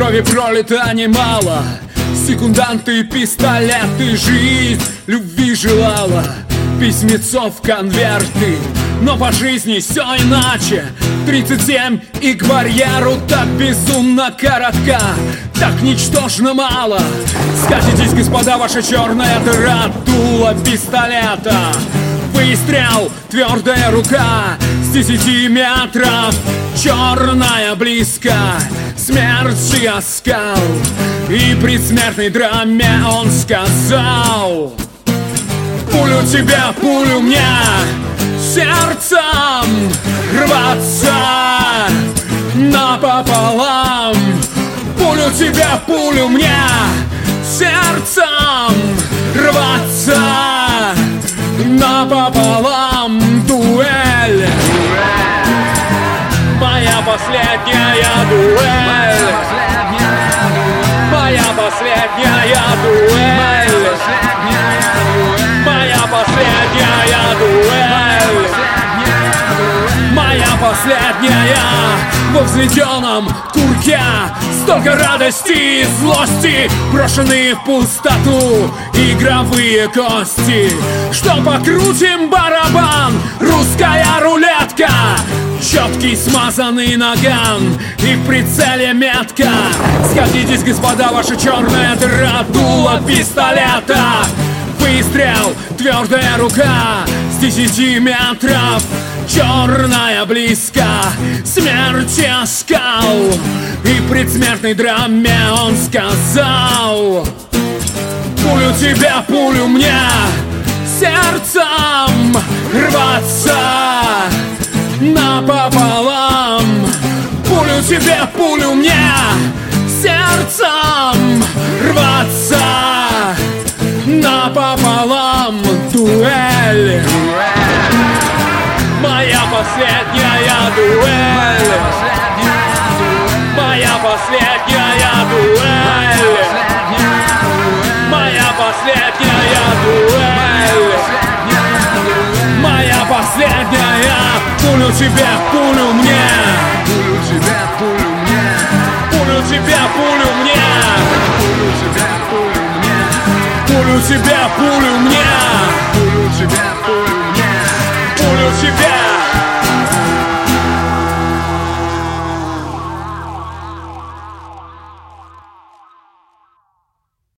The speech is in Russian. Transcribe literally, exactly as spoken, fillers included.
Крови пролито немало, секунданты, пистолеты, жизнь любви желала, письмецо в конверты. Но по жизни все иначе. Тридцать семь и к барьеру так безумно коротка, так ничтожно мало. Скажитесь, господа, ваша черная дыра, дуло пистолета. Выстрел, твердая рука с десяти метров, черная близко, смерть и оскал. И при смертной драме он сказал: пулю тебя, пулю мне, сердцем рваться напополам. Пулю тебя, пулю мне, сердцем рваться напополам. Дуэль, моя последняя дуэль, моя последняя дуэль, моя последняя дуэль, моя последняя. Во взведенном курке столько радости и злости, брошенные в пустоту игровые кости. Что покрутим барабан, русская рулетка, четкий смазанный наган и в прицеле метка. Сходитесь, господа, ваша черная дыра, дуло пистолета. Выстрел, твердая рука с десяти метров, черная близко, смерть и оскал. И в предсмертной драме он сказал: пулю тебя, пулю мне, сердцем рваться напополам. Пулю тебе, пулю мне, сердцем рваться напополам. Дуэль, моя последняя дуэль, моя последняя дуэль, моя последняя дуэль, моя последняя. Пулю тебе, пулю мне, пулю тебе, пулю мне, пулю тебе, пулю мне, пулю тебе, пулю мне, пулю тебе, пулю мне, пулю тебе, пулю мне, пулю тебе.